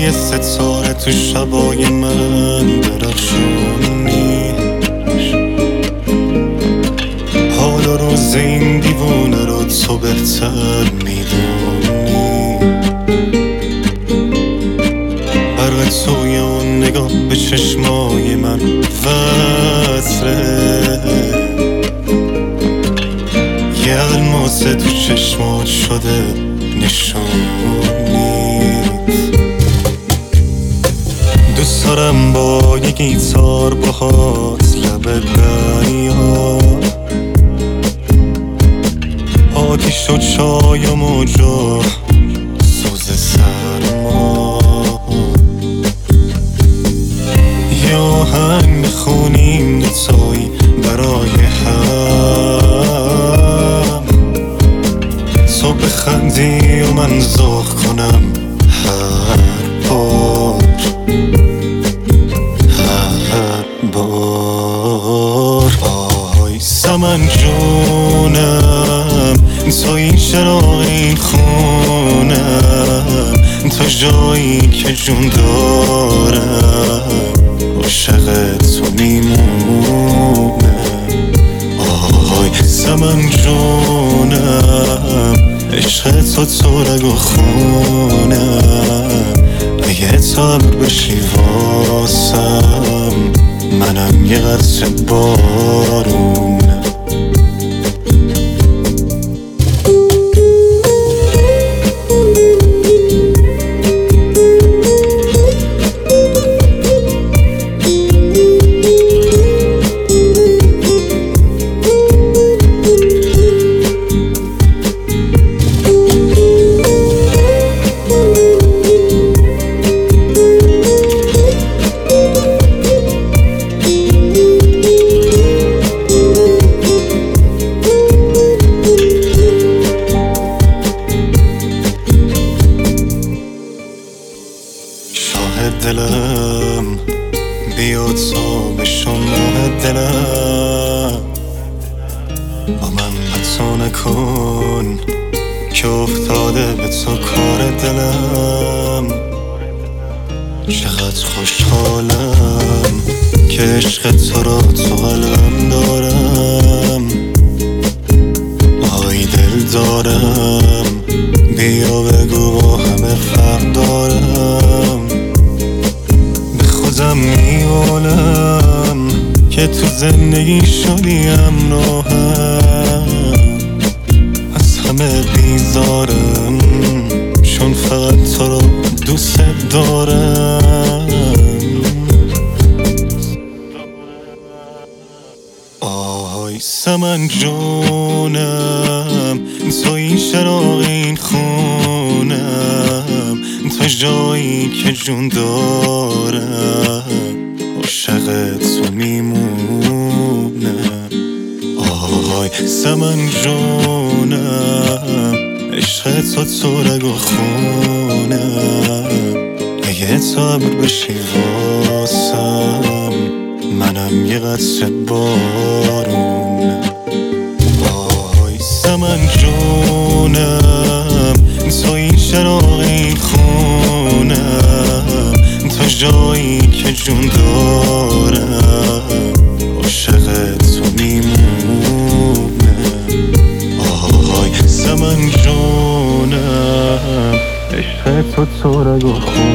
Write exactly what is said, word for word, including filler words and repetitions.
یه ستاره تو شبای من درخشونی، حال و روز این دیوونه رو تو بهتر میدونی. برق توی اون نگاه به چشمای من وصله، یه الماس تو چشمات شده نشونیت. دوست دارم با یه گیتار باهات لب دریا، آتیش و چای و موجا سوز سرما، یه آهنگ میخونیم دوتایی برای هم، تو بخندی و من ذوق کنم هر بار هر بار. آی سمن جونم، تو این چراغ این خونم، تو جایی که جون دارم عاشق تو میمونم. آی سمن جونم، عشق تو تو رگ و خونم، اگه تب بشی واسم منم یه قطره بارونم. دلم بیا تا به شما دلم، با من حتی نکن که افتاده به تو کار دلم. چقدر خوشحالم که عشق تو را تو قلبم دارم. آی دل دارم بیا بگو با همه فرق دارم. خودم میولم که تو زندگی شدی همراهم، از همه بیزارم چون فقط تو رو دوست دارم. آی سمن جونم، تو این چراغ این خونم، تو جایی که جون دارم عاشق تو میمونم. آی سمن جونم، عشق تو تو رگ و خونم، اگه تب بشی واسم منم یه قطره بارونم. آی سمن جونم، تو این چراغ این خونم، تو جایی که جون دارم عاشق تو میمونم. آی سمن جونم، عشق تو تو رگ و خونم.